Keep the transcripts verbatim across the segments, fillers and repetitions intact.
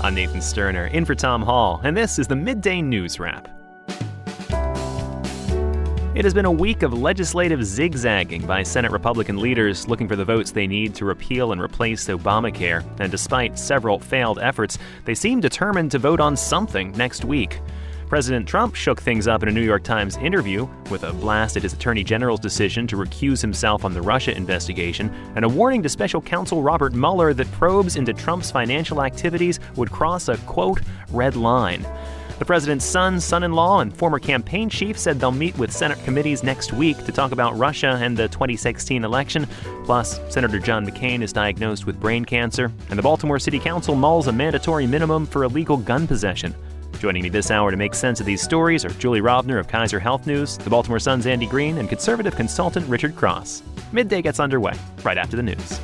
I'm Nathan Sterner, in for Tom Hall, and this is the Midday News Wrap. It has been a week of legislative zigzagging by Senate Republican leaders looking for the votes they need to repeal and replace Obamacare, and despite several failed efforts, they seem determined to vote on something next week. President Trump shook things up in a New York Times interview with a blast at his Attorney General's decision to recuse himself on the Russia investigation and a warning to Special Counsel Robert Mueller that probes into Trump's financial activities would cross a, quote, red line. The president's son, son-in-law, and former campaign chief said they'll meet with Senate committees next week to talk about Russia and the twenty sixteen election. Plus, Senator John McCain is diagnosed with brain cancer, and the Baltimore City Council mulls a mandatory minimum for illegal gun possession. Joining me this hour to make sense of these stories are Julie Rovner of Kaiser Health News, the Baltimore Sun's Andy Green, and conservative consultant Richard Cross. Midday gets underway right after the news.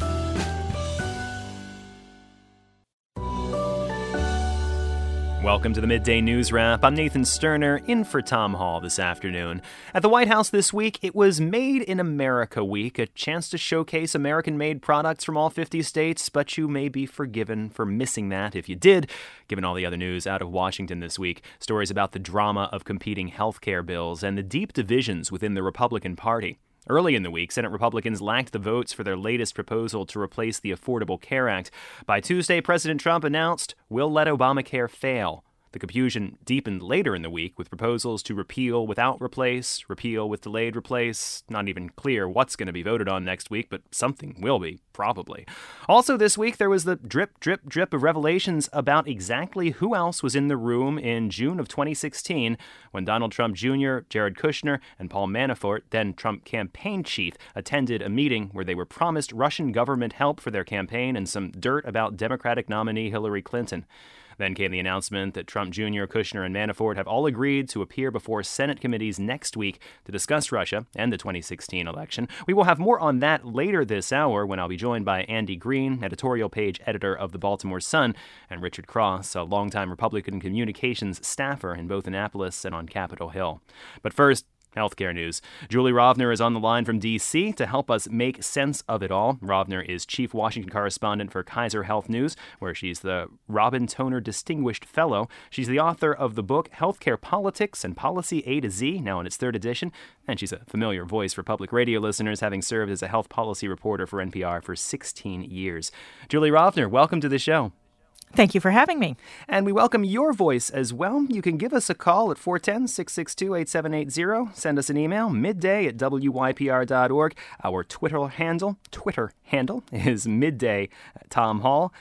Welcome to the Midday News Wrap. I'm Nathan Sterner, in for Tom Hall this afternoon. At the White House this week, it was Made in America Week, a chance to showcase American-made products from all fifty states, but you may be forgiven for missing that if you did, given all the other news out of Washington this week. Stories about the drama of competing health care bills and the deep divisions within the Republican Party. Early in the week, Senate Republicans lacked the votes for their latest proposal to replace the Affordable Care Act. By Tuesday, President Trump announced, "We'll let Obamacare fail." The confusion deepened later in the week with proposals to repeal without replace, repeal with delayed replace. Not even clear what's going to be voted on next week, but something will be, probably. Also this week, there was the drip, drip, drip of revelations about exactly who else was in the room in June of twenty sixteen when Donald Trump Junior, Jared Kushner, and Paul Manafort, then Trump campaign chief, attended a meeting where they were promised Russian government help for their campaign and some dirt about Democratic nominee Hillary Clinton. Then came the announcement that Trump Junior, Kushner, and Manafort have all agreed to appear before Senate committees next week to discuss Russia and the twenty sixteen election. We will have more on that later this hour when I'll be joined by Andy Green, editorial page editor of the Baltimore Sun, and Richard Cross, a longtime Republican communications staffer in both Annapolis and on Capitol Hill. But first, healthcare news. Julie Rovner is on the line from D C to help us make sense of it all. Rovner is chief Washington correspondent for Kaiser Health News, where she's the Robin Toner Distinguished Fellow. She's the author of the book Healthcare Politics and Policy A to Z, now in its third edition. And she's a familiar voice for public radio listeners, having served as a health policy reporter for N P R for sixteen years. Julie Rovner, welcome to the show. Thank you for having me. And we welcome your voice as well. You can give us a call at four one zero, six six two, eight seven eight zero. Send us an email, midday at W Y P R dot org. Our Twitter handle, Twitter handle is midday Tom Hall.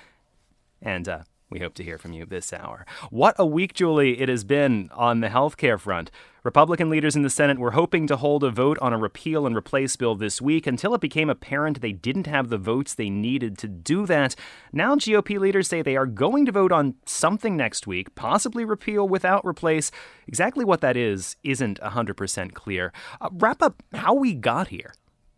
And uh, we hope to hear from you this hour. What a week, Julie, it has been on the healthcare front. Republican leaders in the Senate were hoping to hold a vote on a repeal and replace bill this week until it became apparent they didn't have the votes they needed to do that. Now G O P leaders say they are going to vote on something next week, possibly repeal without replace. Exactly what that is isn't one hundred percent clear. Uh, wrap up how we got here.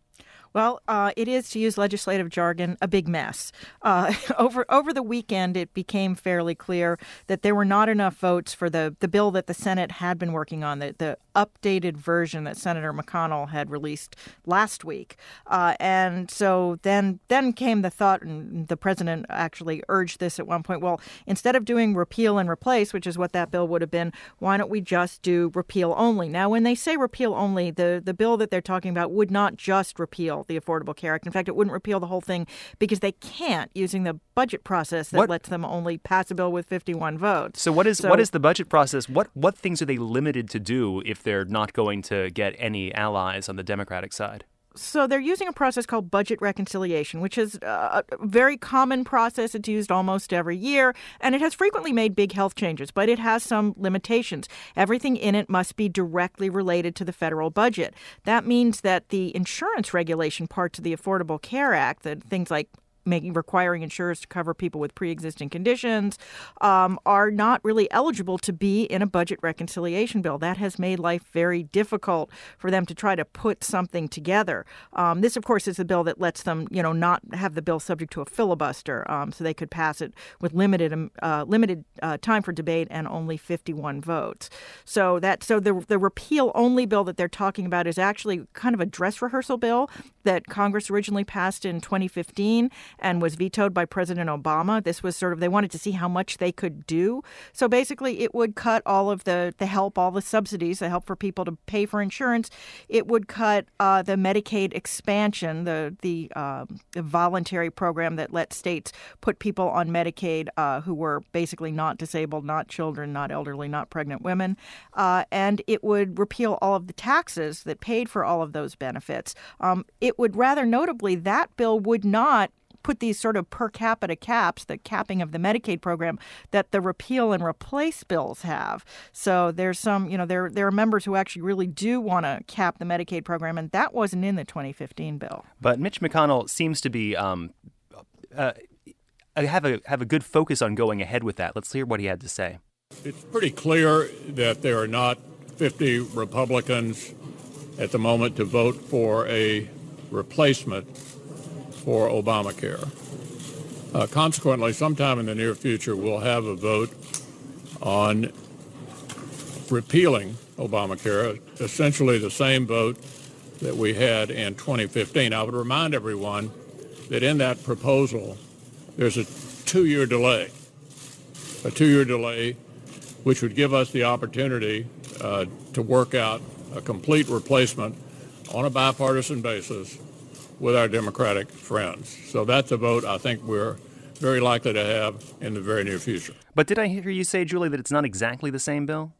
Well, uh, it is, to use legislative jargon, a big mess. Uh, over over the weekend, it became fairly clear that there were not enough votes for the, the bill that the Senate had been working on, the, the updated version that Senator McConnell had released last week. Uh, and so then then came the thought, and the president actually urged this at one point, well, instead of doing repeal and replace, which is what that bill would have been, why don't we just do repeal only? Now, when they say repeal only, the, the bill that they're talking about would not just repeal the Affordable Care Act. In fact, it wouldn't repeal the whole thing because they can't using the budget process that what? lets them only pass a bill with fifty-one votes. So what is so, what is the budget process? What what things are they limited to do if they're not going to get any allies on the Democratic side? So they're using a process called budget reconciliation, which is a very common process. It's used almost every year, and it has frequently made big health changes, but it has some limitations. Everything in it must be directly related to the federal budget. That means that the insurance regulation parts of the Affordable Care Act, that things like making requiring insurers to cover people with pre-existing conditions, um, are not really eligible to be in a budget reconciliation bill. That has made life very difficult for them to try to put something together. Um, this, of course, is a bill that lets them, you know, not have the bill subject to a filibuster, um, so they could pass it with limited uh, limited uh, time for debate and only fifty-one votes. So that so the the repeal only bill that they're talking about is actually kind of a dress rehearsal bill that Congress originally passed in twenty fifteen. and was vetoed by President Obama. This was sort of, they wanted to see how much they could do. So basically, it would cut all of the, the help, all the subsidies, the help for people to pay for insurance. It would cut uh, the Medicaid expansion, the, the, uh, the voluntary program that let states put people on Medicaid uh, who were basically not disabled, not children, not elderly, not pregnant women. Uh, and it would repeal all of the taxes that paid for all of those benefits. Um, it would rather notably, that bill would not put these sort of per capita caps, the capping of the Medicaid program, that the repeal and replace bills have. So there's some, you know, there there are members who actually really do want to cap the Medicaid program, and that wasn't in the twenty fifteen bill. But Mitch McConnell seems to be um, uh, have a have a good focus on going ahead with that. Let's hear what he had to say. It's pretty clear that there are not fifty Republicans at the moment to vote for a replacement for Obamacare. Uh, consequently, sometime in the near future, we'll have a vote on repealing Obamacare, essentially the same vote that we had in twenty fifteen. I would remind everyone that in that proposal, there's a two-year delay, a two-year delay, which would give us the opportunity uh, to work out a complete replacement on a bipartisan basis with our Democratic friends. So that's a vote I think we're very likely to have in the very near future. But did I hear you say, Julie, that it's not exactly the same bill?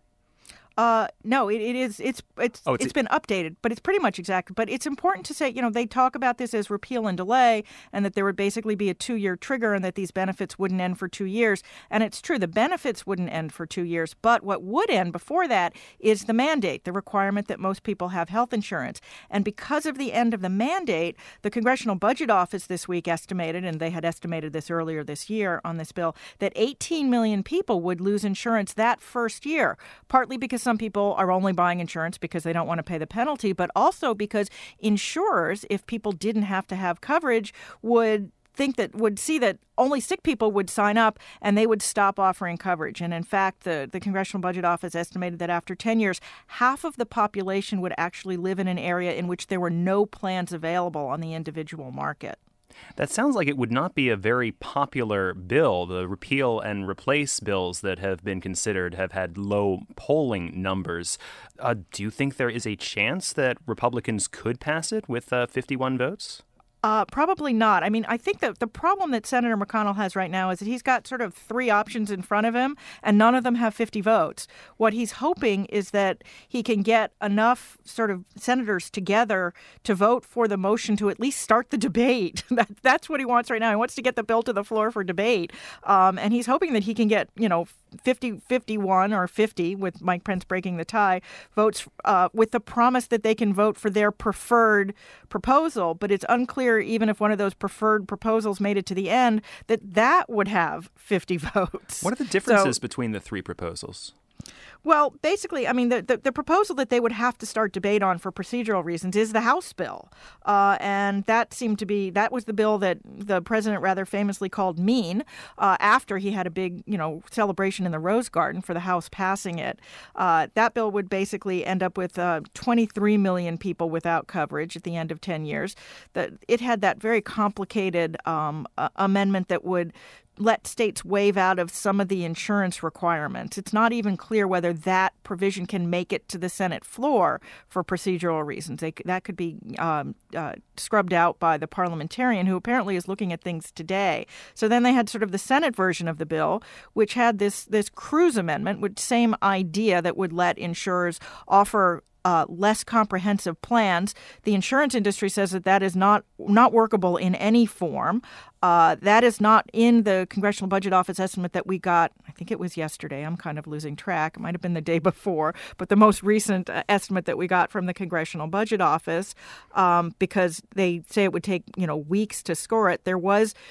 Uh, no, it, it is. It's it's oh, it's it's been updated, but it's pretty much exact. But it's important to say, you know, they talk about this as repeal and delay, and that there would basically be a two-year trigger, and that these benefits wouldn't end for two years. And it's true, the benefits wouldn't end for two years. But what would end before that is the mandate, the requirement that most people have health insurance. And because of the end of the mandate, the Congressional Budget Office this week estimated, and they had estimated this earlier this year on this bill, that eighteen million people would lose insurance that first year, partly because some people are only buying insurance because they don't want to pay the penalty, but also because insurers, if people didn't have to have coverage, would think that would see that only sick people would sign up and they would stop offering coverage. And in fact, the, the Congressional Budget Office estimated that after ten years, half of the population would actually live in an area in which there were no plans available on the individual market. That sounds like it would not be a very popular bill. The repeal and replace bills that have been considered have had low polling numbers. Uh, do you think there is a chance that Republicans could pass it with uh, fifty-one votes? Uh, probably not. I mean, I think that the problem that Senator McConnell has right now is that he's got sort of three options in front of him, and none of them have fifty votes. What he's hoping is that he can get enough sort of senators together to vote for the motion to at least start the debate. that, that's what he wants right now. He wants to get the bill to the floor for debate. Um, and he's hoping that he can get, you know, fifty, fifty-one or fifty, with Mike Pence breaking the tie, votes uh, with the promise that they can vote for their preferred proposal. But it's unclear, even if one of those preferred proposals made it to the end, that that would have fifty votes. What are the differences so, between the three proposals? Well, basically, I mean, the, the, the proposal that they would have to start debate on for procedural reasons is the House bill. Uh, and that seemed to be, that was the bill that the president rather famously called mean uh, after he had a big, you know, celebration in the Rose Garden for the House passing it. Uh, that bill would basically end up with uh, twenty-three million people without coverage at the end of ten years. That it had that very complicated um, uh, amendment that would let states waive out of some of the insurance requirements. It's not even clear whether that provision can make it to the Senate floor for procedural reasons. They, that could be um, uh, scrubbed out by the parliamentarian who apparently is looking at things today. So then they had sort of the Senate version of the bill, which had this, this Cruz amendment, which same idea that would let insurers offer Uh, less comprehensive plans. The insurance industry says that that is not not workable in any form. Uh, that is not in the Congressional Budget Office estimate that we got. I think it was yesterday. I'm kind of losing track. It might have been the day before. But the most recent uh, estimate that we got from the Congressional Budget Office, um, because they say it would take, you know, weeks to score it, there was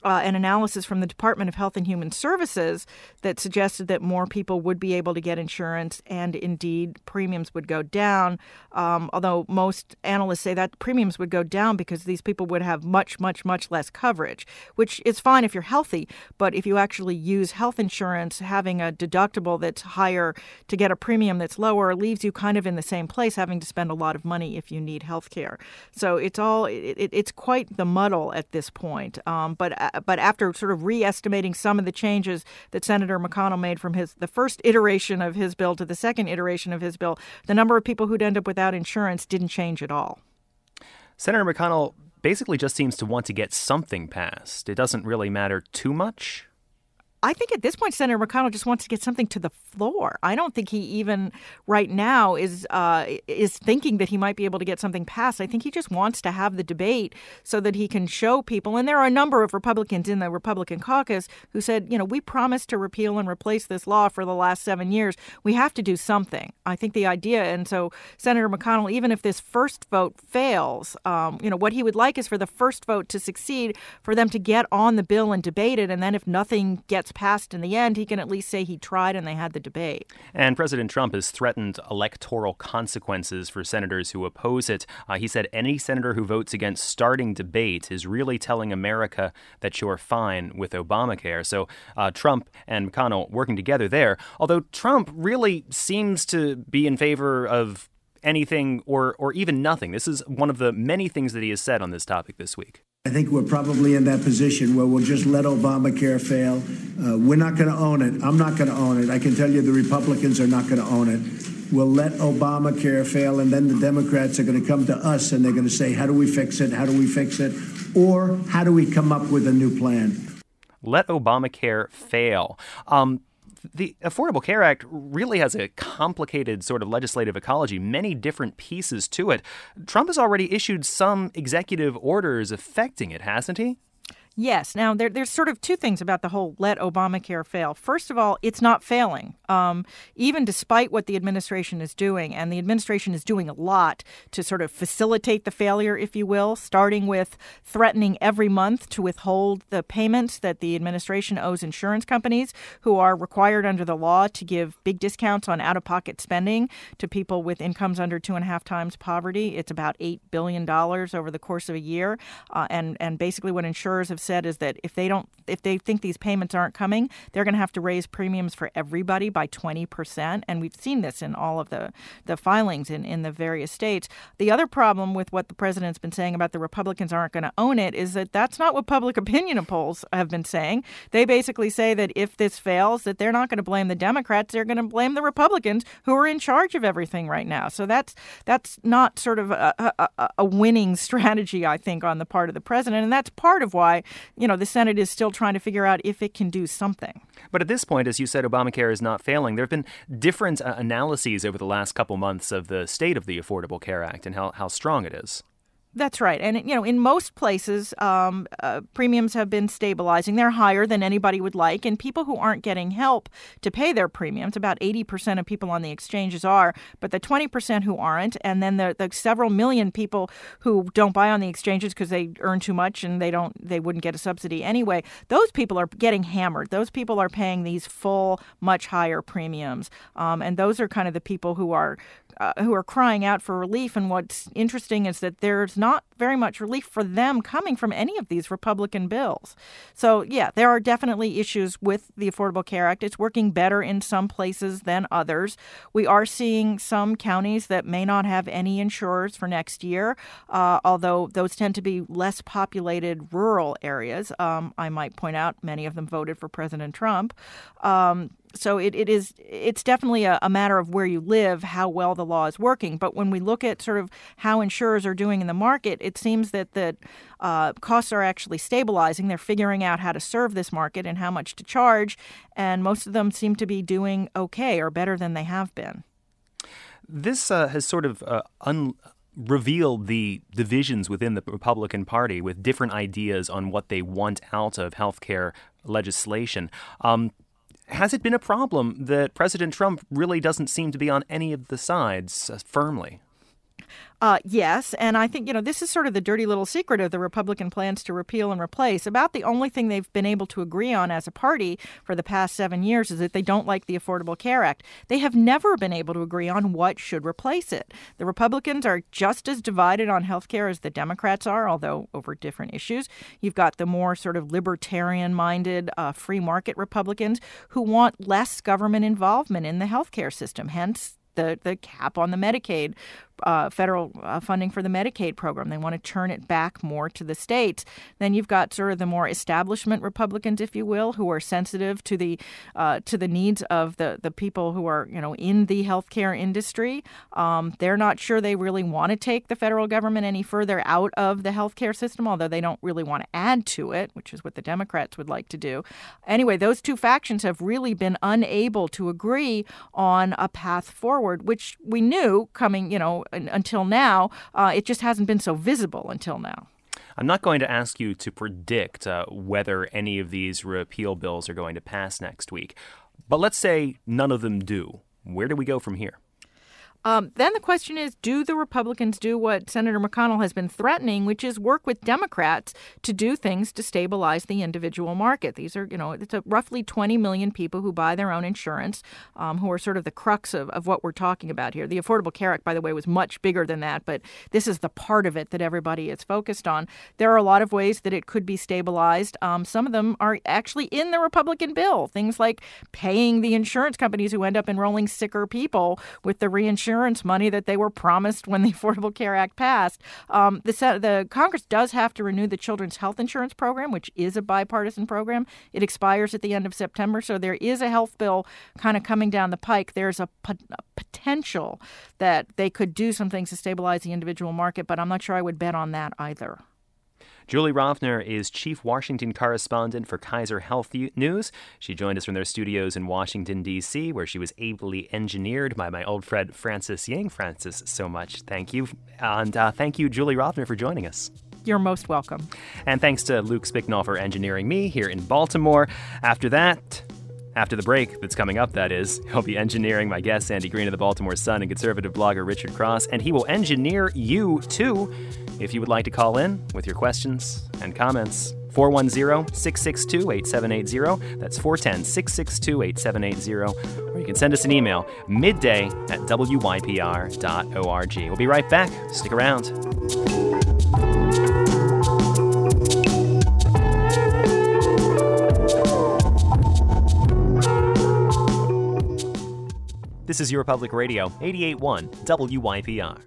uh, an analysis from the Department of Health and Human Services that suggested that more people would be able to get insurance and indeed premiums would go down. Um, although most analysts say that premiums would go down because these people would have much, much, much less coverage, which is fine if you're healthy. But if you actually use health insurance, having a deductible that's higher to get a premium that's lower leaves you kind of in the same place, having to spend a lot of money if you need health care. So it's all it, it, it's quite the muddle at this point. Um, but uh, but after sort of re-estimating some of the changes that Senator McConnell made from his the first iteration of his bill to the second iteration of his bill, the number of people who'd end up without insurance didn't change at all. Senator McConnell basically just seems to want to get something passed. It doesn't really matter too much. I think at this point, Senator McConnell just wants to get something to the floor. I don't think he even right now is uh, is thinking that he might be able to get something passed. I think he just wants to have the debate so that he can show people. And there are a number of Republicans in the Republican caucus who said, you know, we promised to repeal and replace this law for the last seven years. We have to do something. I think the idea. And so Senator McConnell, even if this first vote fails, um, you know, what he would like is for the first vote to succeed, for them to get on the bill and debate it. And then if nothing gets passed in the end, he can at least say he tried and they had the debate. And President Trump has threatened electoral consequences for senators who oppose it. Uh, he said any senator who votes against starting debate is really telling America that you're fine with Obamacare. So uh, Trump and McConnell working together there, although Trump really seems to be in favor of anything or or even nothing. This is one of the many things that he has said on this topic this week. I think we're probably in that position where we'll just let Obamacare fail. Uh, we're not going to own it. I'm not going to own it. I can tell you the Republicans are not going to own it. We'll let Obamacare fail, and then the Democrats are going to come to us and they're going to say, how do we fix it? How do we fix it? Or how do we come up with a new plan? Let Obamacare fail. Um, The Affordable Care Act really has a complicated sort of legislative ecology, many different pieces to it. Trump has already issued some executive orders affecting it, hasn't he? Yes. Now, there, there's sort of two things about the whole let Obamacare fail. First of all, it's not failing, um, even despite what the administration is doing. And the administration is doing a lot to sort of facilitate the failure, if you will, starting with threatening every month to withhold the payments that the administration owes insurance companies who are required under the law to give big discounts on out-of-pocket spending to people with incomes under two and a half times poverty. It's about eight billion dollars over the course of a year. Uh, and, and basically what insurers have said is that if they don't, if they think these payments aren't coming, they're going to have to raise premiums for everybody by twenty percent. And we've seen this in all of the, the filings in, in the various states. The other problem with what the president's been saying about the Republicans aren't going to own it is that that's not what public opinion polls have been saying. They basically say that if this fails, that they're not going to blame the Democrats, they're going to blame the Republicans who are in charge of everything right now. So that's that's not sort of a, a, a winning strategy, I think, on the part of the president. And that's part of why, you know, the Senate is still trying to figure out if it can do something. But at this point, as you said, Obamacare is not failing. There have been different uh, analyses over the last couple months of the state of the Affordable Care Act and how, how strong it is. That's right. And, you know, in most places, um, uh, premiums have been stabilizing. They're higher than anybody would like. And people who aren't getting help to pay their premiums, about eighty percent of people on the exchanges are, but the twenty percent who aren't, and then the, the several million people who don't buy on the exchanges because they earn too much and they don't, they wouldn't get a subsidy anyway, those people are getting hammered. Those people are paying these full, much higher premiums. Um, and those are kind of the people who are Uh, who are crying out for relief. And what's interesting is that there's not very much relief for them coming from any of these Republican bills. So, yeah, there are definitely issues with the Affordable Care Act. It's working better in some places than others. We are seeing some counties that may not have any insurers for next year, uh, although those tend to be less populated rural areas. Um, I might point out many of them voted for President Trump. Um, So it, it is it's definitely a, a matter of where you live, how well the law is working. But when we look at sort of how insurers are doing in the market, it seems that the uh, costs are actually stabilizing. They're figuring out how to serve this market and how much to charge. And most of them seem to be doing okay or better than they have been. This uh, has sort of uh, un- revealed the divisions within the Republican Party with different ideas on what they want out of healthcare legislation. Um, Has it been a problem that President Trump really doesn't seem to be on any of the sides uh, firmly? Uh, yes, and I think, you know, this is sort of the dirty little secret of the Republican plans to repeal and replace. About the only thing they've been able to agree on as a party for the past seven years is that they don't like the Affordable Care Act. They have never been able to agree on what should replace it. The Republicans are just as divided on health care as the Democrats are, although over different issues. You've got the more sort of libertarian-minded uh, free market Republicans who want less government involvement in the health care system, hence the, the cap on the Medicaid Uh, federal uh, funding for the Medicaid program. They want to turn it back more to the states. Then you've got sort of the more establishment Republicans, if you will, who are sensitive to the uh, to the needs of the, the people who are, you know, in the healthcare industry. Um, they're not sure they really want to take the federal government any further out of the healthcare system, although they don't really want to add to it, which is what the Democrats would like to do. Anyway, those two factions have really been unable to agree on a path forward, which we knew coming, you know, until now. Uh, it just hasn't been so visible until now. I'm not going to ask you to predict uh, whether any of these repeal bills are going to pass next week. But let's say none of them do. Where do we go from here? Um, then the question is, do the Republicans do what Senator McConnell has been threatening, which is work with Democrats to do things to stabilize the individual market? These are, you know, it's a roughly twenty million people who buy their own insurance, um, who are sort of the crux of, of what we're talking about here. The Affordable Care Act, by the way, was much bigger than that, but this is the part of it that everybody is focused on. There are a lot of ways that it could be stabilized. Um, some of them are actually in the Republican bill, things like paying the insurance companies who end up enrolling sicker people with the reinsurance insurance money that they were promised when the Affordable Care Act passed. Um, the, the Congress does have to renew the Children's Health Insurance Program, which is a bipartisan program. It expires at the end of September, so there is a health bill kind of coming down the pike. There's a, po- a potential that they could do some things to stabilize the individual market, but I'm not sure I would bet on that either. Julie Rovner is chief Washington correspondent for Kaiser Health News. She joined us from their studios in Washington, D C, where she was ably engineered by my old friend Francis Yang. Francis, so much thank you. And uh, thank you, Julie Rovner, for joining us. You're most welcome. And thanks to Luke Spicknall for engineering me here in Baltimore. After that... After the break that's coming up, that is, he'll be engineering my guest, Andy Green of the Baltimore Sun, and conservative blogger Richard Cross, and he will engineer you, too, if you would like to call in with your questions and comments. four one zero, six six two, eight seven eight zero. That's four one zero, six six two, eight seven eight zero. Or you can send us an email, midday at w y p r dot org. We'll be right back. Stick around. This is Your Public Radio, eighty-eight point one W Y P R.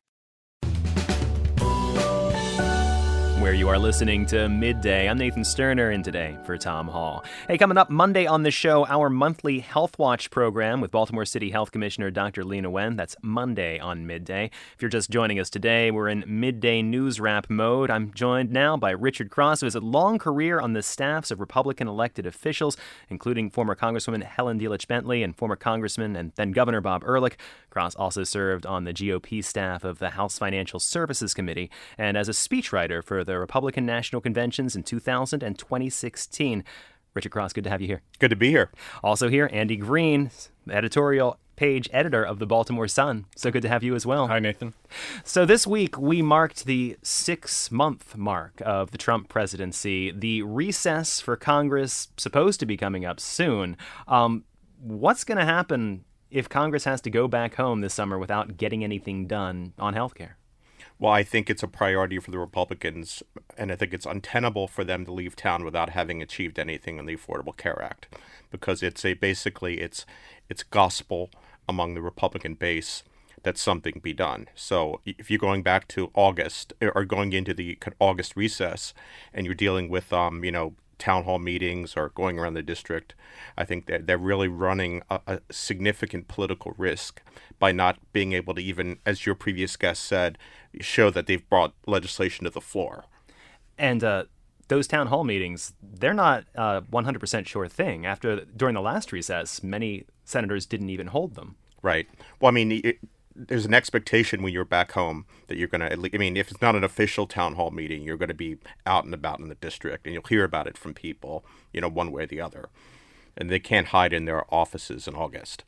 Where you are listening to Midday. I'm Nathan Sterner, in today for Tom Hall. Hey, coming up Monday on the show, our monthly Health Watch program with Baltimore City Health Commissioner Doctor Leana Wen. That's Monday on Midday. If you're just joining us today, we're in midday news wrap mode. I'm joined now by Richard Cross, who has a long career on the staffs of Republican elected officials, including former Congresswoman Helen Delich Bentley and former Congressman and then Governor Bob Ehrlich. Cross also served on the G O P staff of the House Financial Services Committee and as a speechwriter for the Republican National Conventions in two thousand and twenty sixteen. Richard Cross, good to have you here. Good to be here. Also here, Andy Green, editorial page editor of the Baltimore Sun. So good to have you as well. Hi, Nathan. So this week, we marked the six-month mark of the Trump presidency. The recess for Congress supposed to be coming up soon. Um, what's going to happen if Congress has to go back home this summer without getting anything done on health care? Well, I think it's a priority for the Republicans, and I think it's untenable for them to leave town without having achieved anything in the Affordable Care Act, because it's a basically it's it's gospel among the Republican base that something be done. So if you're going back to August or going into the August recess, and you're dealing with um you know town hall meetings or going around the district, I think that they're really running a, a significant political risk by not being able to even, as your previous guest said, show that they've brought legislation to the floor. And uh, those town hall meetings, they're not a one hundred percent sure thing. After during the last recess, many senators didn't even hold them. Right. Well, I mean, it, there's an expectation when you're back home that you're going to, I mean, if it's not an official town hall meeting, you're going to be out and about in the district, and you'll hear about it from people, you know, one way or the other. And they can't hide in their offices in August.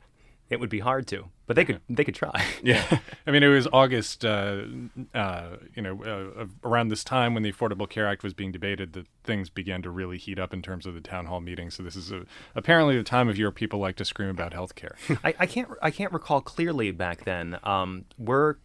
It would be hard to, but they could they could try. Yeah, I mean, it was August, uh, uh, you know, uh, around this time when the Affordable Care Act was being debated that things began to really heat up in terms of the town hall meetings. So this is a, apparently the time of year people like to scream about health care. I, I can't I can't recall clearly back then. Um, were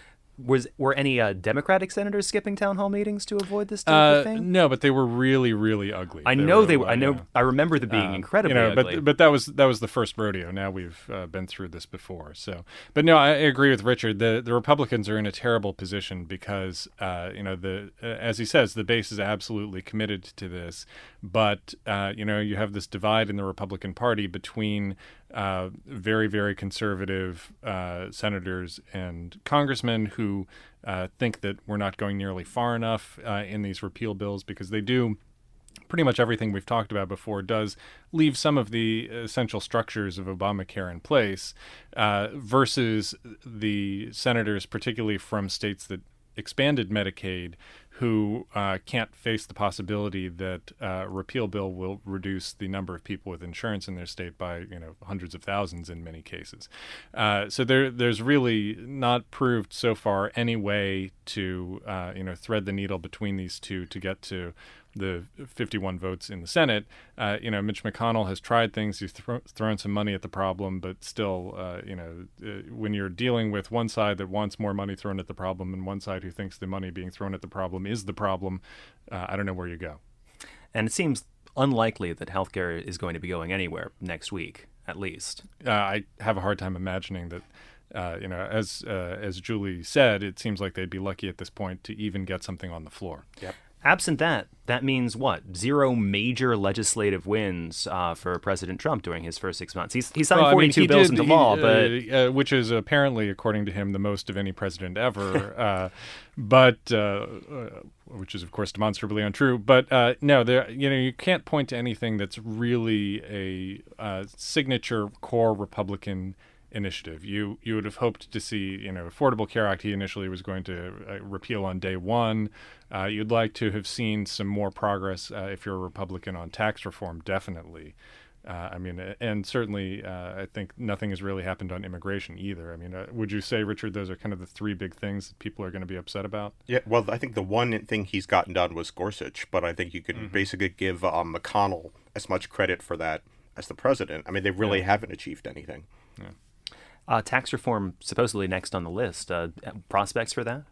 Was were any uh, Democratic senators skipping town hall meetings to avoid this type Uh, of thing? no, but they were really, really ugly. I They know were, they were. I uh, know. yeah. I remember them being Uh, incredibly you know, ugly. But but that was that was the first rodeo. Now we've uh, been through this before. So, but no, I agree with Richard. The the Republicans are in a terrible position because uh, you know the uh, as he says, the base is absolutely committed to this, but uh, you know you have this divide in the Republican Party between uh, very very conservative uh, senators and congressmen who uh, think that we're not going nearly far enough uh, in these repeal bills because they do. Pretty much everything we've talked about before does leave some of the essential structures of Obamacare in place uh, versus the senators, particularly from states that expanded Medicaid, who uh, can't face the possibility that uh, a repeal bill will reduce the number of people with insurance in their state by you know hundreds of thousands in many cases. Uh, so there, there's really not proved so far any way to uh, you know thread the needle between these two to get to the fifty-one votes in the Senate. Uh, you know, Mitch McConnell has tried things. He's thro- thrown some money at the problem, but still, uh, you know, uh, when you're dealing with one side that wants more money thrown at the problem and one side who thinks the money being thrown at the problem is the problem, uh, I don't know where you go. And it seems unlikely that healthcare is going to be going anywhere next week, at least. Uh, I have a hard time imagining that. Uh, you know, as uh, as Julie said, it seems like they'd be lucky at this point to even get something on the floor. Yep. Absent that, that means what? Zero major legislative wins uh, for President Trump during his first six months. He's, he signed Well, I mean, forty-two he bills did- into he, law, uh, but uh, which is apparently, according to him, the most of any president ever. uh, but uh, uh, which is, of course, demonstrably untrue. But uh, no, there, you know, you can't point to anything that's really a uh, signature core Republican initiative. You you would have hoped to see, you know, Affordable Care Act. He initially was going to uh, repeal on day one. Uh, you'd like to have seen some more progress uh, if you're a Republican on tax reform, definitely. Uh, I mean, and certainly, uh, I think nothing has really happened on immigration either. I mean, uh, would you say, Richard, those are kind of the three big things that people are going to be upset about? Yeah, well, I think the one thing he's gotten done was Gorsuch, but I think you could mm-hmm. basically give um, McConnell as much credit for that as the president. I mean, they really yeah. haven't achieved anything. Yeah. Uh, tax reform supposedly next on the list. Uh, prospects for that?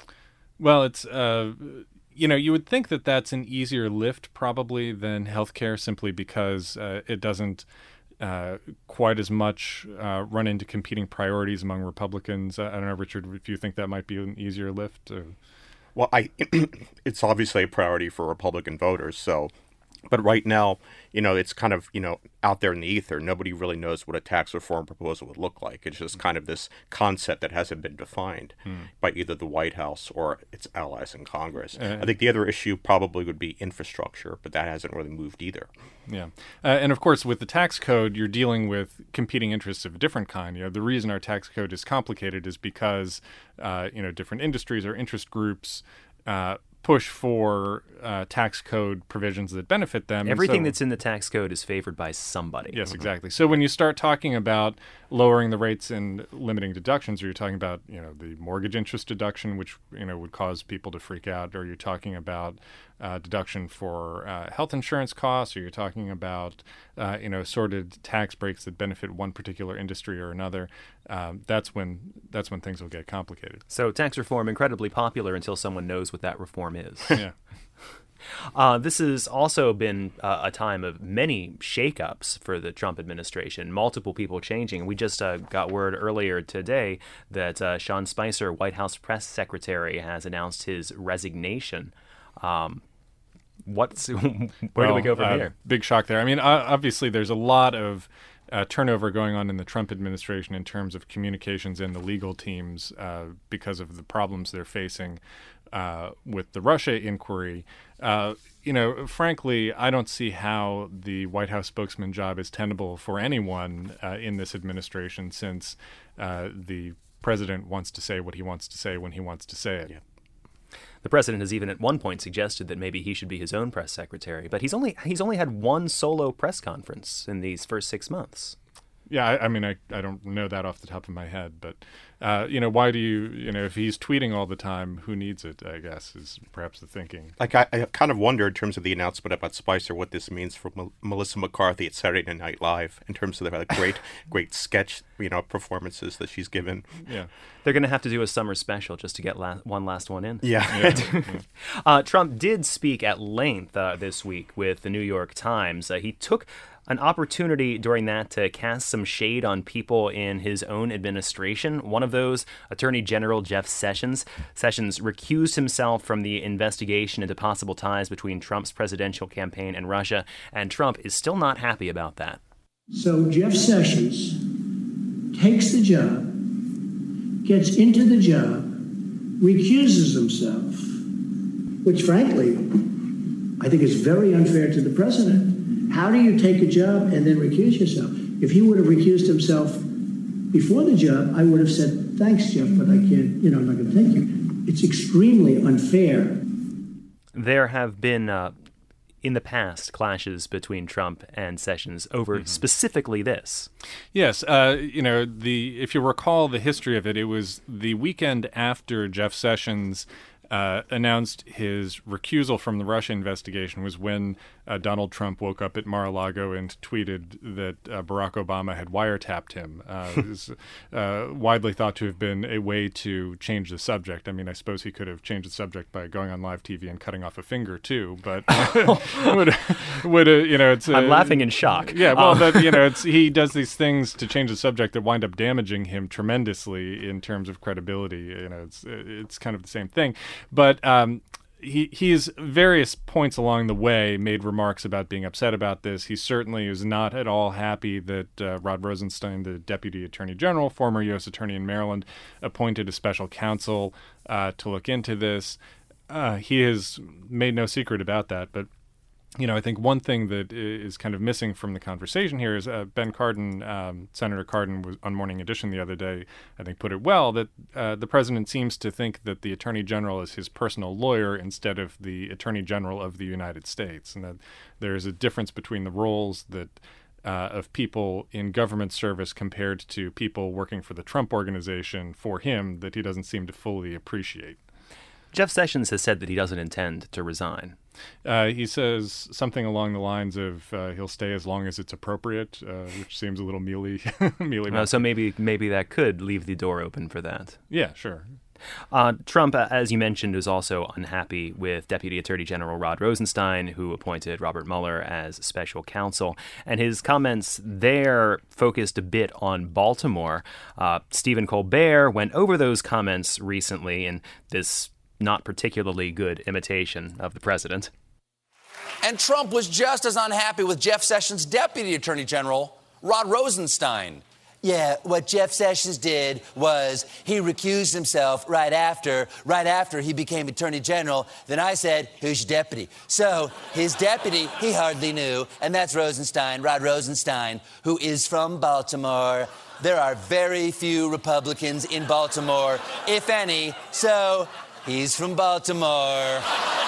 Well, it's, uh, you know, you would think that that's an easier lift probably than healthcare simply because uh, it doesn't uh, quite as much uh, run into competing priorities among Republicans. I don't know, Richard, if you think that might be an easier lift. Or... Well, I it's obviously a priority for Republican voters, so... But right now, you know, it's kind of, you know, out there in the ether. Nobody really knows what a tax reform proposal would look like. It's just kind of this concept that hasn't been defined mm. by either the White House or its allies in Congress. Uh, I think the other issue probably would be infrastructure, but that hasn't really moved either. Yeah. Uh, and of course, with the tax code, you're dealing with competing interests of a different kind. You know, the reason our tax code is complicated is because, uh, you know, different industries or interest groups uh, push for uh, tax code provisions that benefit them. Everything so, that's in the tax code is favored by somebody. Yes, exactly. So when you start talking about lowering the rates and limiting deductions, or you're talking about, you know, the mortgage interest deduction, which, you know, would cause people to freak out, or you're talking about uh, deduction for uh, health insurance costs, or you're talking about, uh, you know, sorted tax breaks that benefit one particular industry or another, um, that's when that's when things will get complicated. So tax reform, incredibly popular until someone knows what that reform is. Yeah. Uh, this has also been uh, a time of many shakeups for the Trump administration, multiple people changing. We just uh, got word earlier today that uh, Sean Spicer, White House press secretary, has announced his resignation. Um, what's where well, do we go from uh, here? Big shock there. I mean, obviously, there's a lot of Uh, turnover going on in the Trump administration in terms of communications and the legal teams uh, because of the problems they're facing uh, with the Russia inquiry. Uh, you know, frankly, I don't see how the White House spokesman job is tenable for anyone uh, in this administration, since uh, the president wants to say what he wants to say when he wants to say it. Yeah. The president has even at one point suggested that maybe he should be his own press secretary, but he's only he's only had one solo press conference in these first six months. Yeah, I, I mean, I, I don't know that off the top of my head, but, uh, you know, why do you, you know, if he's tweeting all the time, who needs it, I guess, is perhaps the thinking. Like, I, I kind of wonder in terms of the announcement about Spicer what this means for M- Melissa McCarthy at Saturday Night Live in terms of the like, great, great sketch, you know, performances that she's given. Yeah. They're going to have to do a summer special just to get la- one last one in. Yeah. yeah. uh, Trump did speak at length uh, this week with the New York Times. Uh, he took an opportunity during that to cast some shade on people in his own administration. One of those, Attorney General Jeff Sessions. Sessions recused himself from the investigation into possible ties between Trump's presidential campaign and Russia, and Trump is still not happy about that. So Jeff Sessions takes the job, gets into the job, recuses himself, which frankly, I think is very unfair to the president. How do you take a job and then recuse yourself? If he would have recused himself before the job, I would have said, thanks, Jeff, but I can't, you know, I'm not going to thank you. It's extremely unfair. There have been, uh, in the past, clashes between Trump and Sessions over mm-hmm. specifically this. Yes. Uh, you know, the if you recall the history of it, it was the weekend after Jeff Sessions Uh, announced his recusal from the Russia investigation was when uh, Donald Trump woke up at Mar-a-Lago and tweeted that uh, Barack Obama had wiretapped him. Uh, it was uh, widely thought to have been a way to change the subject. I mean, I suppose he could have changed the subject by going on live T V and cutting off a finger too, but would, would uh, you know, it's. Uh, I'm laughing in shock. Yeah, well, um. but, you know, it's, he does these things to change the subject that wind up damaging him tremendously in terms of credibility. You know, it's it's kind of the same thing. But um, he he's various points along the way made remarks about being upset about this. He certainly is not at all happy that uh, Rod Rosenstein, the Deputy Attorney General, former U S Attorney in Maryland, appointed a special counsel uh, to look into this. Uh, he has made no secret about that, but you know, I think one thing that is kind of missing from the conversation here is uh, Ben Cardin, um, Senator Cardin, was on Morning Edition the other day, I think, put it well, that uh, the president seems to think that the Attorney General is his personal lawyer instead of the Attorney General of the United States, and that there is a difference between the roles that uh, of people in government service compared to people working for the Trump organization for him that he doesn't seem to fully appreciate. Jeff Sessions has said that he doesn't intend to resign. Uh, he says something along the lines of uh, he'll stay as long as it's appropriate, uh, which seems a little mealy. mealy uh, so maybe maybe that could leave the door open for that. Yeah, sure. Uh, Trump, uh, as you mentioned, is also unhappy with Deputy Attorney General Rod Rosenstein, who appointed Robert Mueller as special counsel. And his comments there focused a bit on Baltimore. Uh, Stephen Colbert went over those comments recently in this not particularly good imitation of the president. And Trump was just as unhappy with Jeff Sessions' Deputy Attorney General, Rod Rosenstein. Yeah, what Jeff Sessions did was he recused himself right after, right after he became Attorney General. Then I said, who's your deputy? So his deputy, he hardly knew, and that's Rosenstein, Rod Rosenstein, who is from Baltimore. There are very few Republicans in Baltimore, if any, so he's from Baltimore.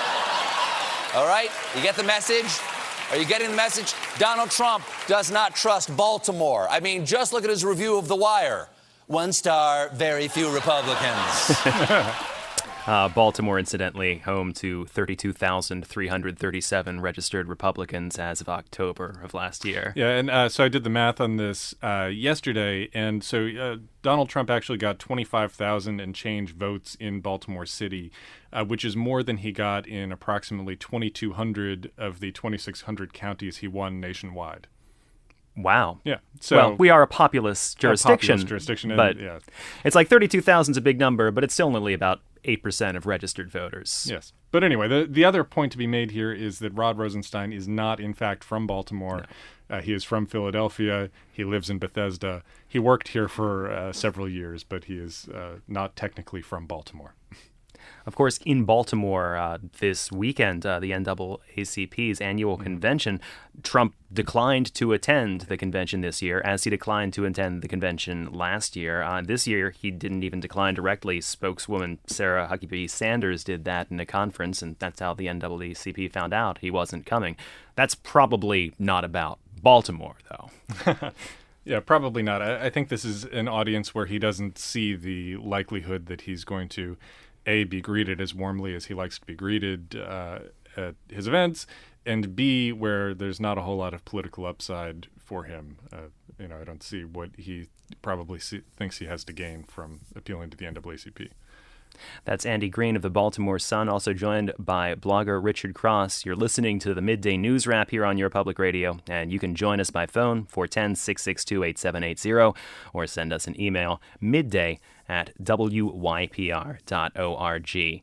All right, you get the message? Are you getting the message? Donald Trump does not trust Baltimore. I mean, just look at his review of The Wire. One star, very few Republicans. uh, Baltimore, incidentally, home to thirty-two thousand three hundred thirty-seven registered Republicans as of October of last year. Yeah, and uh, so I did the math on this uh, yesterday, and so uh, Donald Trump actually got twenty-five thousand and change votes in Baltimore City, uh, which is more than he got in approximately twenty-two hundred of the twenty-six hundred counties he won nationwide. Wow. Yeah. So well, we are a populous jurisdiction, a populous jurisdiction and, but yeah. It's like thirty-two thousand is a big number, but it's still only about eight percent of registered voters. Yes. But anyway, the, the other point to be made here is that Rod Rosenstein is not, in fact, from Baltimore. No. Uh, he is from Philadelphia. He lives in Bethesda. He worked here for uh, several years, but he is uh, not technically from Baltimore. Of course, in Baltimore uh, this weekend, uh, the N double A C P's annual mm-hmm. convention, Trump declined to attend the convention this year, as he declined to attend the convention last year. Uh, this year, he didn't even decline directly. Spokeswoman Sarah Huckabee Sanders did that in a conference, and that's how the N double A C P found out he wasn't coming. That's probably not about Baltimore, though. Yeah, probably not. I, I think this is an audience where he doesn't see the likelihood that he's going to, A, be greeted as warmly as he likes to be greeted uh, at his events, and B, where there's not a whole lot of political upside for him. Uh, you know, I don't see what he probably see, thinks he has to gain from appealing to the N double A C P. That's Andy Green of the Baltimore Sun, also joined by blogger Richard Cross. You're listening to the Midday News Wrap here on Your Public Radio, and you can join us by phone, four one zero, six six two, eight seven eight zero, or send us an email, midday at w y p r dot org.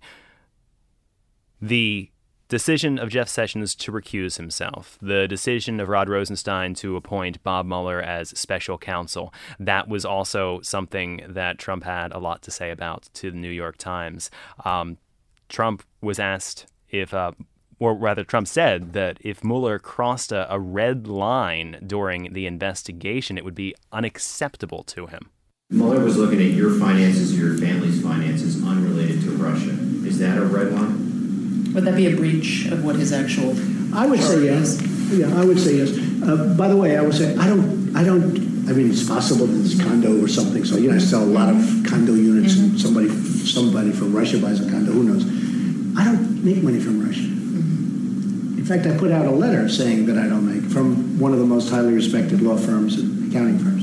The decision of Jeff Sessions to recuse himself, the decision of Rod Rosenstein to appoint Bob Mueller as special counsel, that was also something that Trump had a lot to say about to the New York Times. Um, Trump was asked if, uh, or rather Trump said that if Mueller crossed a, a red line during the investigation, it would be unacceptable to him. Mueller was looking at your finances, your family's finances, unrelated to Russia. Is that a red line? Would that be a breach of what his actual? I would say yes. Yeah, I would say yes. Uh, by the way, I would say I don't. I don't. I mean, it's possible that it's condo or something. So you know, I sell a lot of condo units, mm-hmm. and somebody, somebody from Russia buys a condo. Who knows? I don't make money from Russia. Mm-hmm. In fact, I put out a letter saying that I don't make from one of the most highly respected law firms and accounting firms.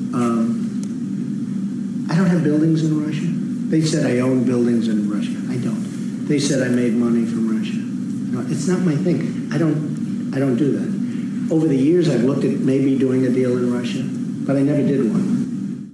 Um, I don't have buildings in Russia. They said I own buildings in Russia. I don't. They said I made money from Russia. No, it's not my thing. I don't I don't do that. Over the years, I've looked at maybe doing a deal in Russia, but I never did one.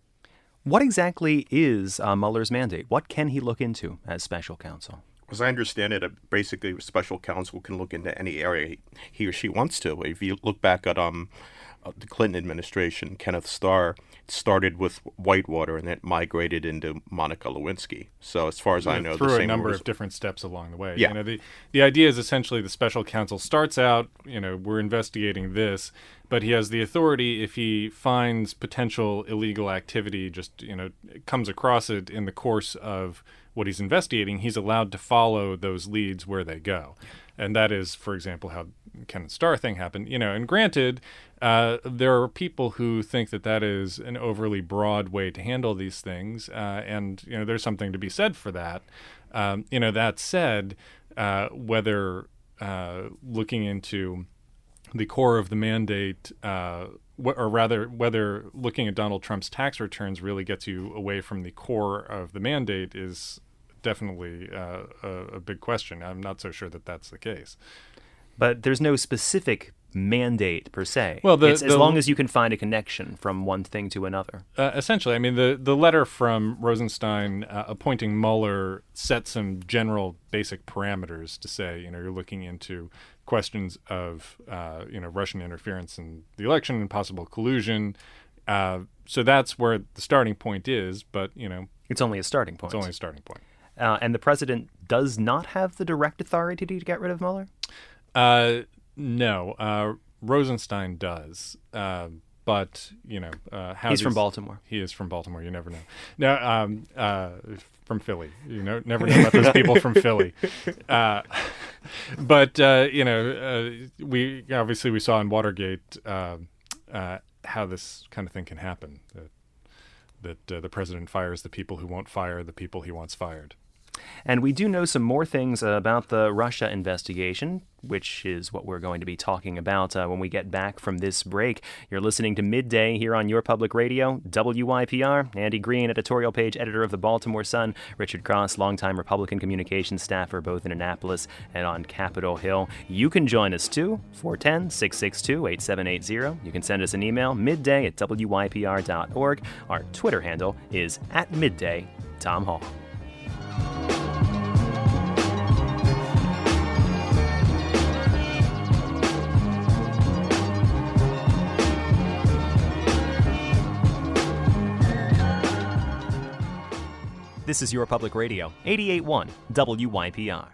What exactly is uh, Mueller's mandate? What can he look into as special counsel? As I understand it, basically special counsel can look into any area he, he or she wants to. If you look back at um, the Clinton administration, Kenneth Starr, it started with Whitewater and it migrated into Monica Lewinsky. So as far as I know, through the a same number rules. of different steps along the way. Yeah. You know, the, the idea is essentially the special counsel starts out, you know, we're investigating this, but he has the authority if he finds potential illegal activity, just, you know, comes across it in the course of what he's investigating, he's allowed to follow those leads where they go. And that is, for example, how Kenneth Starr thing happened. You know, and granted, uh, there are people who think that that is an overly broad way to handle these things, uh, and you know, there's something to be said for that. Um, you know, that said, uh, whether uh, looking into the core of the mandate, uh, wh- or rather, whether looking at Donald Trump's tax returns really gets you away from the core of the mandate is definitely uh, a, a big question. I'm not so sure that that's the case. But there's no specific mandate per se. Well, the, it's the, as long as you can find a connection from one thing to another. Uh, essentially, I mean, the, the letter from Rosenstein uh, appointing Mueller set some general basic parameters to say, you know, you're looking into questions of, uh, you know, Russian interference in the election and possible collusion. Uh, so that's where the starting point is, but, you know. It's only a starting point. It's only a starting point. Uh, and the president does not have the direct authority to get rid of Mueller? Uh, no. Uh, Rosenstein does. Uh, but, you know. Uh, how He's these, from Baltimore. He is from Baltimore. You never know. No, um, uh, from Philly. You know, never know about those people from Philly. Uh, but, uh, you know, uh, we obviously we saw in Watergate uh, uh, how this kind of thing can happen. That, that uh, the president fires the people who won't fire the people he wants fired. And we do know some more things uh, about the Russia investigation, which is what we're going to be talking about uh, when we get back from this break. You're listening to Midday here on Your Public Radio, W Y P R. Andy Green, editorial page editor of the Baltimore Sun. Richard Cross, longtime Republican communications staffer, both in Annapolis and on Capitol Hill. You can join us too, four one zero, six six two, eight seven eight zero. You can send us an email, midday at w y p r dot org. Our Twitter handle is at midday Tom Hall. This is Your Public Radio, eighty-eight point one W Y P R.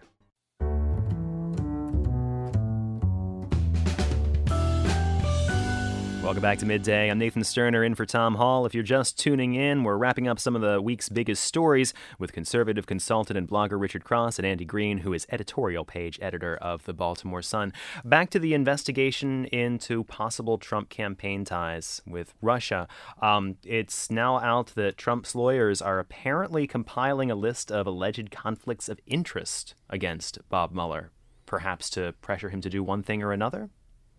Welcome back to Midday. I'm Nathan Sterner in for Tom Hall. If you're just tuning in, we're wrapping up some of the week's biggest stories with conservative consultant and blogger Richard Cross and Andy Green, who is editorial page editor of the Baltimore Sun. Back to the investigation into possible Trump campaign ties with Russia. Um, it's now out that Trump's lawyers are apparently compiling a list of alleged conflicts of interest against Bob Mueller, perhaps to pressure him to do one thing or another?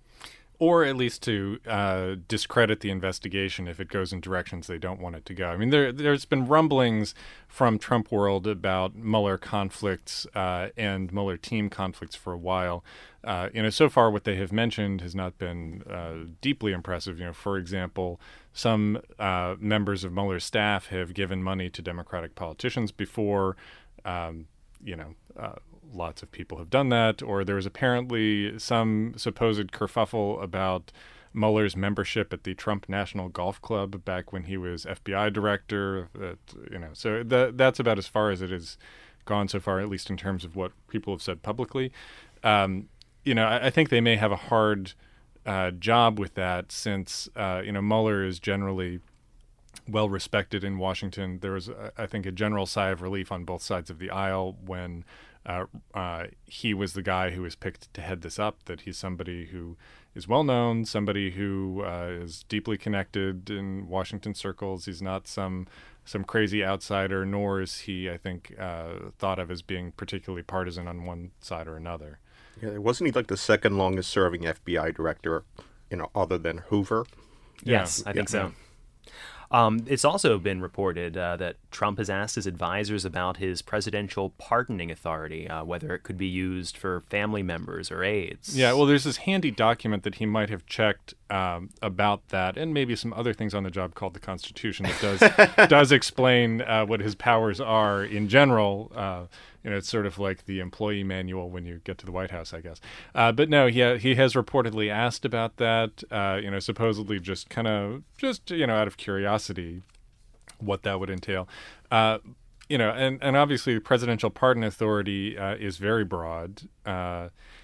Or at least to uh, discredit the investigation if it goes in directions they don't want it to go. I mean, there, there's been rumblings from Trump world about Mueller conflicts uh, and Mueller team conflicts for a while. Uh, you know, so far what they have mentioned has not been uh, deeply impressive. You know, for example, some uh, members of Mueller's staff have given money to Democratic politicians before. Um, you know, uh, lots of people have done that, or there was apparently some supposed kerfuffle about Mueller's membership at the Trump National Golf Club back when he was F B I director. That, you know, so that that's about as far as it has gone so far, at least in terms of what people have said publicly. Um, you know, I, I think they may have a hard uh, job with that, since uh, you know Mueller is generally well respected in Washington. There was, I think, a general sigh of relief on both sides of the aisle when uh, uh, he was the guy who was picked to head this up, that he's somebody who is well known, somebody who uh, is deeply connected in Washington circles. He's not some some crazy outsider, nor is he, I think, uh, thought of as being particularly partisan on one side or another. Yeah, wasn't he like the second longest serving F B I director, you know, other than Hoover? Yes, Yeah. I think Yeah. so. Um, it's also been reported uh, that Trump has asked his advisors about his presidential pardoning authority, uh, whether it could be used for family members or aides. Yeah, well, there's this handy document that he might have checked um, about that, and maybe some other things on the job called the Constitution that does does explain uh, what his powers are in general. Uh, you know, it's sort of like the employee manual when you get to the White House, I guess. Uh, but no, he ha- he has reportedly asked about that. Uh, you know, supposedly just kind of just you know out of curiosity, what that would entail. Uh, you know, and, and obviously the presidential pardon authority uh, is very broad. Uh,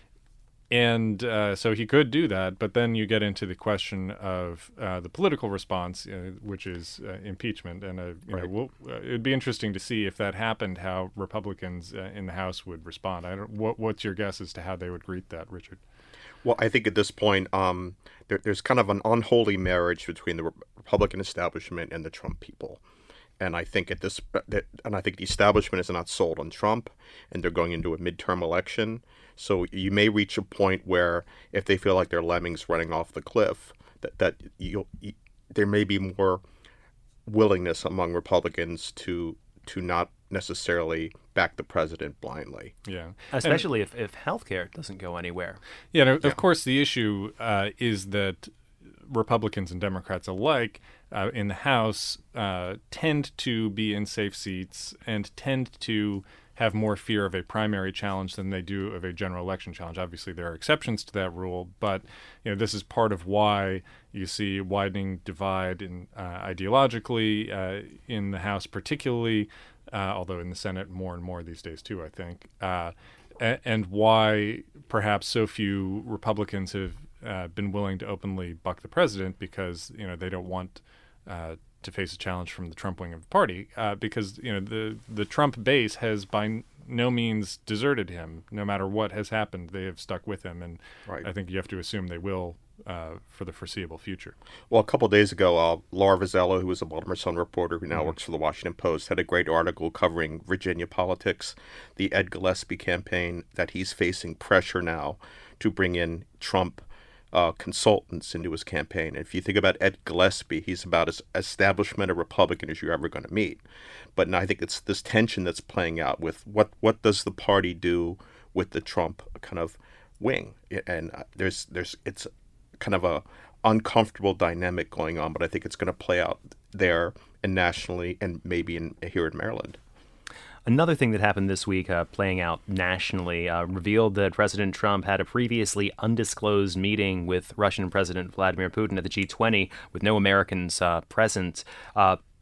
and uh, so he could do that. But then you get into the question of uh, the political response, uh, which is uh, impeachment. And, uh, you Right. know, we'll, uh, it'd be interesting to see if that happened, how Republicans uh, in the House would respond. I don't, what, what's your guess as to how they would greet that, Richard? Well, I think at this point, um, there, there's kind of an unholy marriage between the Republican establishment and the Trump people. And I think at this, that, and I think the establishment is not sold on Trump, and they're going into a midterm election. So you may reach a point where, if they feel like they're lemmings running off the cliff, that that you'll, you, there may be more willingness among Republicans to to not necessarily back the president blindly. Yeah, Especially and, if, if health care doesn't go anywhere. Yeah, and of course the issue uh, is that Republicans and Democrats alike uh, in the House uh, tend to be in safe seats and tend to have more fear of a primary challenge than they do of a general election challenge. Obviously, there are exceptions to that rule, but you know this is part of why you see widening divide in uh, ideologically uh, in the House, particularly, uh, although in the Senate more and more these days too, I think, uh, and, and why perhaps so few Republicans have uh, been willing to openly buck the president, because you know they don't want uh, to face a challenge from the Trump wing of the party, uh, because you know the the Trump base has by no means deserted him. No matter what has happened, they have stuck with him, and Right. I think you have to assume they will uh, for the foreseeable future. Well, a couple of days ago, uh, Laura Vizzello, who was a Baltimore Sun reporter who now Mm-hmm. works for the Washington Post, had a great article covering Virginia politics, the Ed Gillespie campaign, that he's facing pressure now to bring in Trump uh, consultants into his campaign. And if you think about Ed Gillespie, he's about as establishment a Republican as you're ever going to meet. But now I think it's this tension that's playing out with what, what does the party do with the Trump kind of wing? And uh, there's there's it's kind of a uncomfortable dynamic going on, but I think it's going to play out there and nationally and maybe in here in Maryland. Another thing that happened this week, uh, playing out nationally, uh, revealed that President Trump had a previously undisclosed meeting with Russian President Vladimir Putin at the G twenty with no Americans uh, present. Uh,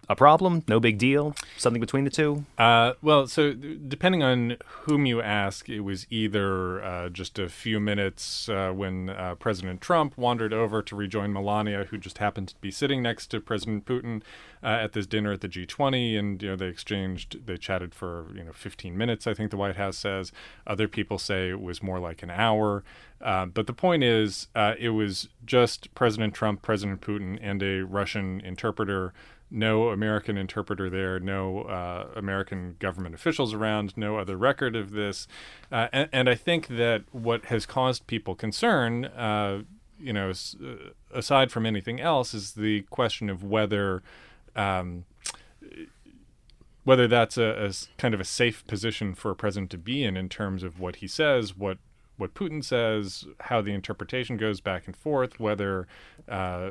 a problem, no big deal, something between the two? Uh, well, so depending on whom you ask, it was either uh, just a few minutes uh, when uh, President Trump wandered over to rejoin Melania, who just happened to be sitting next to President Putin uh, at this dinner at the G twenty, and you know they exchanged, they chatted for you know fifteen minutes, I think the White House says. Other people say it was more like an hour. Uh, but the point is, uh, it was just President Trump, President Putin, and a Russian interpreter. No American interpreter there, no uh, American government officials around, no other record of this. Uh, and, and I think that what has caused people concern, uh, you know, s- aside from anything else, is the question of whether um, whether that's a, a s- kind of a safe position for a president to be in in terms of what he says, what what Putin says, how the interpretation goes back and forth, whether uh,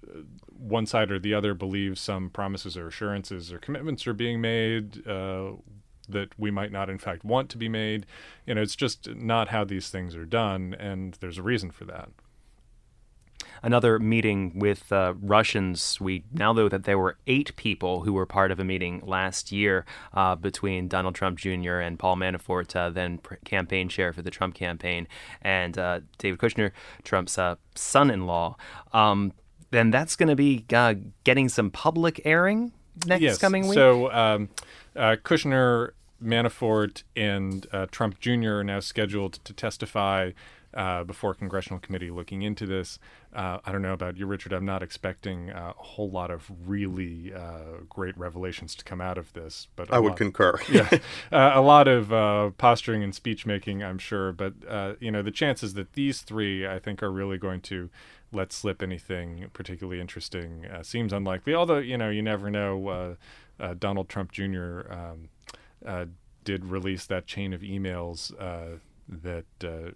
one side or the other believes some promises or assurances or commitments are being made uh, that we might not in fact want to be made. You know, it's just not how these things are done, and there's a reason for that. Another meeting with uh, Russians. We now know that there were eight people who were part of a meeting last year uh, between Donald Trump Junior and Paul Manafort, uh, then pr- campaign chair for the Trump campaign, and uh, David Kushner, Trump's uh, son-in-law. Um, then that's going to be uh, getting some public airing next yes. coming week? So um, uh, Kushner, Manafort, and uh, Trump Junior are now scheduled to testify Uh, before a congressional committee looking into this. Uh, I don't know about you, Richard. I'm not expecting uh, a whole lot of really uh, great revelations to come out of this. But I would lot, concur. yeah, uh, a lot of uh, posturing and speech making, I'm sure. But uh, you know, the chances that these three, I think, are really going to let slip anything particularly interesting uh, seems unlikely. Although you know, you never know. Uh, uh, Donald Trump Junior Um, uh, did release that chain of emails uh, that. Uh,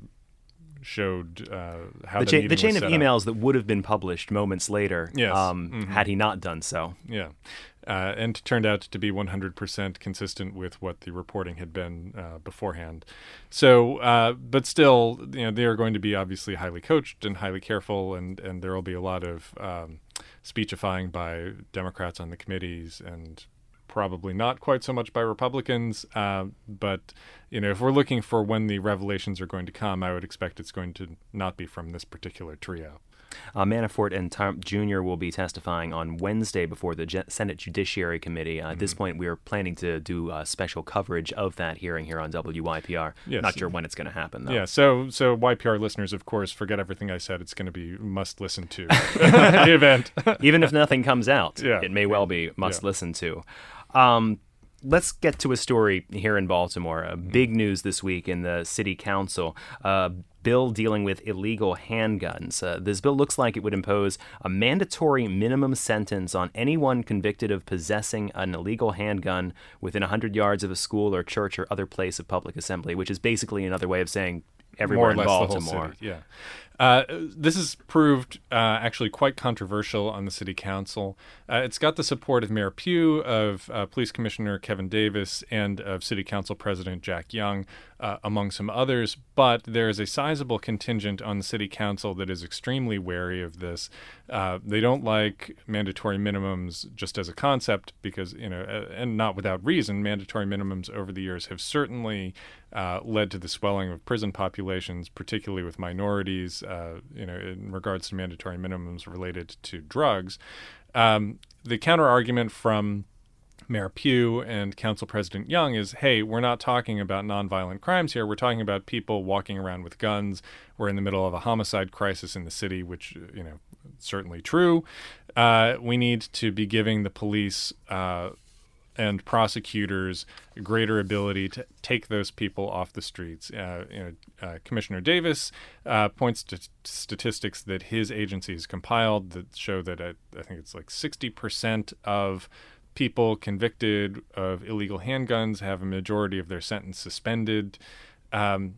showed uh, how the, the, cha- meeting the chain was of set emails up. that would have been published moments later Yes. um, Mm-hmm. had he not done so. Yeah. Uh, and turned out to be one hundred percent consistent with what the reporting had been uh, beforehand. So, uh, but still, you know, they are going to be obviously highly coached and highly careful, and, and there will be a lot of um, speechifying by Democrats on the committees and probably not quite so much by Republicans. Uh, but, you know, if we're looking for when the revelations are going to come, I would expect it's going to not be from this particular trio. Uh, Manafort and Trump Junior will be testifying on Wednesday before the Ge- Senate Judiciary Committee. Uh, mm-hmm. At this point, we are planning to do uh, special coverage of that hearing here on W Y P R. Yes. Not sure when it's going to happen, though. Yeah, so so Y P R listeners, of course, forget everything I said. It's going to be must listen to the event. Even if nothing comes out, yeah. it may well be must yeah. listen to. Um, let's get to a story here in Baltimore. Uh, big news this week in the city council. Uh, bill dealing with illegal handguns. Uh, this bill looks like it would impose a mandatory minimum sentence on anyone convicted of possessing an illegal handgun within one hundred yards of a school or church or other place of public assembly, which is basically another way of saying everywhere More or in less Baltimore. The whole city. Yeah. Uh, this has proved uh, actually quite controversial on the city council. Uh, it's got the support of Mayor Pugh, of uh, Police Commissioner Kevin Davis, and of City Council President Jack Young, uh, among some others. But there is a sizable contingent on the city council that is extremely wary of this. Uh, they don't like mandatory minimums just as a concept because, you know, uh, and not without reason, mandatory minimums over the years have certainly uh, led to the swelling of prison populations, particularly with minorities. Uh, you know, in regards to mandatory minimums related to drugs. Um, the counter argument from Mayor Pugh and Council President Young is, hey, we're not talking about nonviolent crimes here. We're talking about people walking around with guns. We're in the middle of a homicide crisis in the city, which, you know, certainly true. Uh, we need to be giving the police uh, and prosecutors greater ability to take those people off the streets. Uh, you know, uh, Commissioner Davis uh, points to statistics that his agency has compiled that show that uh, I think it's like sixty percent of people convicted of illegal handguns have a majority of their sentence suspended. Um,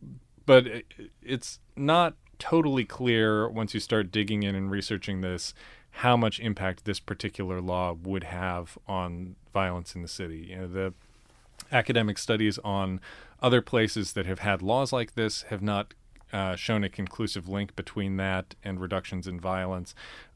but it, it's not totally clear once you start digging in and researching this how much impact this particular law would have on violence in the city. You know, the academic studies on other places that have had laws like this have not uh, shown a conclusive link between that and reductions in violence.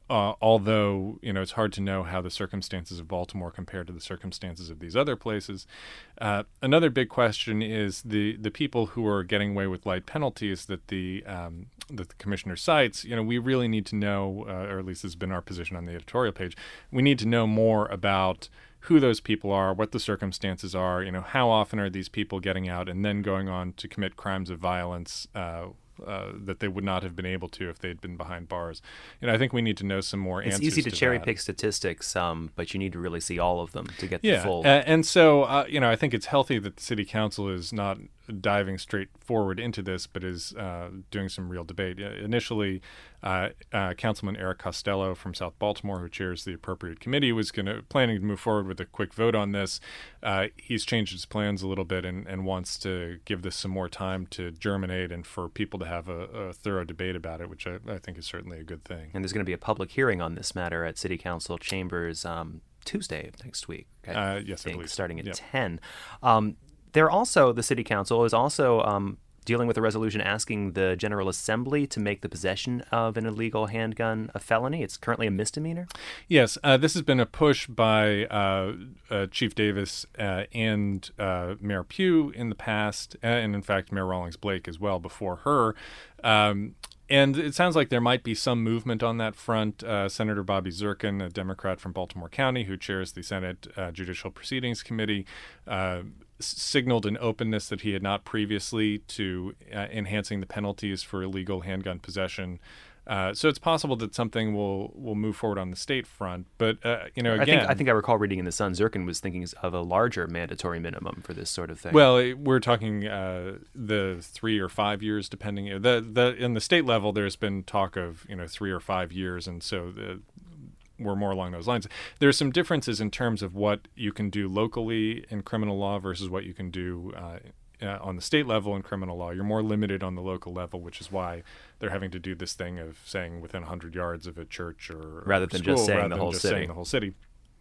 uh, although, you know, it's hard to know how the circumstances of Baltimore compare to the circumstances of these other places. Uh, another big question is the, the people who are getting away with light penalties that the um, that the commissioner cites. You know, we really need to know, uh, or at least this has been our position on the editorial page, we need to know more about who those people are, what the circumstances are, you know, how often are these people getting out and then going on to commit crimes of violence uh, uh, that they would not have been able to if they'd been behind bars. You know, I think we need to know some more it's answers easy to, to cherry that. pick statistics, um, but you need to really see all of them to get yeah. the full. Uh, and so, uh, you know, I think it's healthy that the city council is not diving straight forward into this, but is uh, doing some real debate. Uh, initially, uh, uh, Councilman Eric Costello from South Baltimore, who chairs the appropriate committee, was going to planning to move forward with a quick vote on this. Uh, he's changed his plans a little bit and, and wants to give this some more time to germinate and for people to have a, a thorough debate about it, which I, I think is certainly a good thing. And there's going to be a public hearing on this matter at City Council chambers um, Tuesday of next week. I uh, yes, think, I believe starting at yep. ten. Um, They're also, the City Council is also um, dealing with a resolution asking the General Assembly to make the possession of an illegal handgun a felony. It's currently a misdemeanor. Yes, uh, this has been a push by uh, uh, Chief Davis uh, and uh, Mayor Pugh in the past, and in fact Mayor Rawlings Blake as well before her. Um, And it sounds like there might be some movement on that front. Uh, Senator Bobby Zirkin, a Democrat from Baltimore County who chairs the Senate uh, Judicial Proceedings Committee, uh, s- signaled an openness that he had not previously to uh, enhancing the penalties for illegal handgun possession. Uh, so it's possible that something will, will move forward on the state front. But, uh, you know, again... I think, I think I recall reading in The Sun, Zirkin was thinking of a larger mandatory minimum for this sort of thing. Well, we're talking uh, the three or five years, depending. The the in the state level, there's been talk of, you know, three or five years, and so the, we're more along those lines. There's some differences in terms of what you can do locally in criminal law versus what you can do uh, Uh, on the state level in criminal law. You're more limited on the local level, which is why they're having to do this thing of saying within one hundred yards of a church or rather or than school, just saying rather the than whole just city. saying the whole city.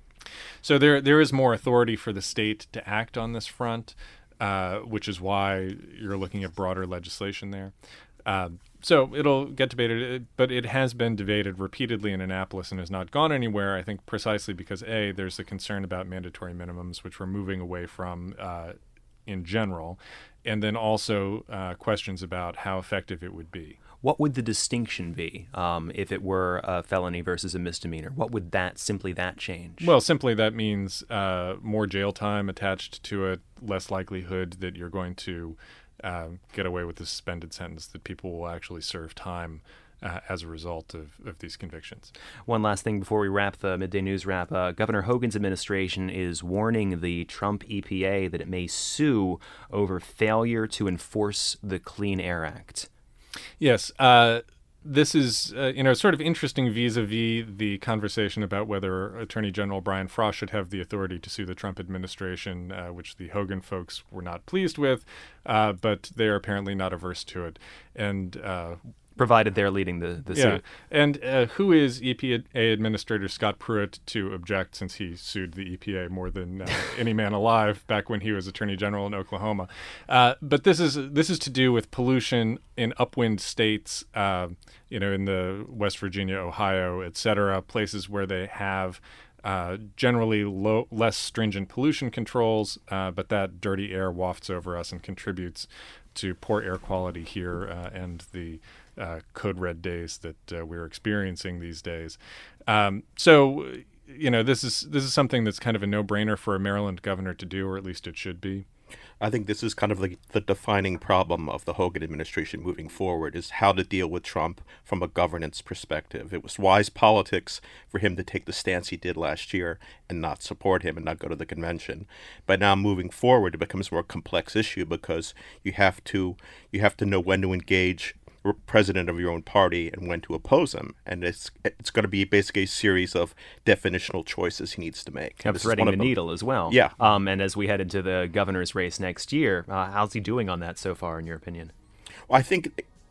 So there there is more authority for the state to act on this front, uh, which is why you're looking at broader legislation there. Uh, so it'll get debated, but it has been debated repeatedly in Annapolis and has not gone anywhere, I think precisely because, A, there's the concern about mandatory minimums, which we're moving away from uh, in general, and then also uh, questions about how effective it would be. What would the distinction be um, if it were a felony versus a misdemeanor? What would that, simply that change? Well, simply that means uh, more jail time attached to it, less likelihood that you're going to uh, get away with a suspended sentence, that people will actually serve time Uh, as a result of, of these convictions. One last thing before we wrap the Midday News Wrap. Uh, Governor Hogan's administration is warning the Trump E P A that it may sue over failure to enforce the Clean Air Act. Yes. Uh, this is, uh, you know, sort of interesting vis-a-vis the conversation about whether Attorney General Brian Frost should have the authority to sue the Trump administration, uh, which the Hogan folks were not pleased with, uh, but they're apparently not averse to it. And uh, Provided they're leading the, the yeah. suit. And uh, who is E P A Administrator Scott Pruitt to object, since he sued the E P A more than uh, any man alive back when he was Attorney General in Oklahoma? Uh, but this is this is to do with pollution in upwind states, uh, you know, in the West Virginia, Ohio, et cetera, places where they have Uh, generally low, less stringent pollution controls, uh, but that dirty air wafts over us and contributes to poor air quality here uh, and the uh, code red days that uh, we're experiencing these days. Um, so, you know, this is this is something that's kind of a no-brainer for a Maryland governor to do, or at least it should be. I think this is kind of the, the defining problem of the Hogan administration moving forward, is how to deal with Trump from a governance perspective. It was wise politics for him to take the stance he did last year and not support him and not go to the convention. But now moving forward, it becomes a more complex issue because you have to you have to know when to engage president of your own party and when to oppose him, and it's it's going to be basically a series of definitional choices he needs to make. Of threading the needle as well. Yeah. Um, and as we head into the governor's race next year, uh, how's he doing on that so far, in your opinion? Well, I think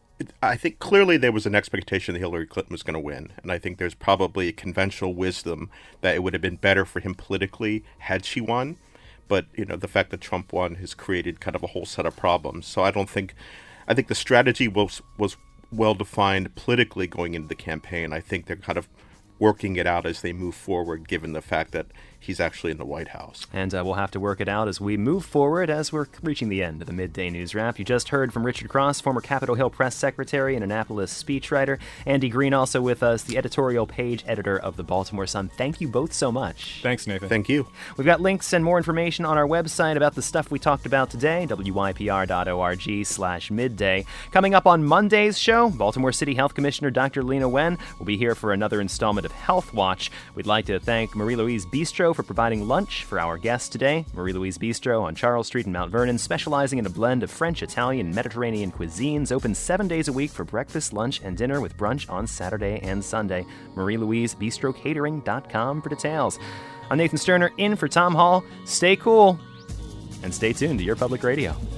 I think clearly there was an expectation that Hillary Clinton was going to win, and I think there's probably a conventional wisdom that it would have been better for him politically had she won. But you know, the fact that Trump won has created kind of a whole set of problems. So I don't think. I think the strategy was was well defined politically going into the campaign. I think they're kind of working it out as they move forward, given the fact that he's actually in the White House. And uh, we'll have to work it out as we move forward as we're reaching the end of the Midday News Wrap. You just heard from Richard Cross, former Capitol Hill press secretary and Annapolis speechwriter. Andy Green also with us, the editorial page editor of the Baltimore Sun. Thank you both so much. Thanks, Nathan. Thank you. We've got links and more information on our website about the stuff we talked about today, w y p r dot org slash midday. Coming up on Monday's show, Baltimore City Health Commissioner Doctor Lena Wen will be here for another installment of Health Watch. We'd like to thank Marie-Louise Bistro for providing lunch for our guests today. Marie-Louise Bistro on Charles Street in Mount Vernon, specializing in a blend of French, Italian, and Mediterranean cuisines, open seven days a week for breakfast, lunch, and dinner with brunch on Saturday and Sunday. Marie Louise Bistro Catering dot com for details. I'm Nathan Sterner, in for Tom Hall. Stay cool and stay tuned to Your Public Radio.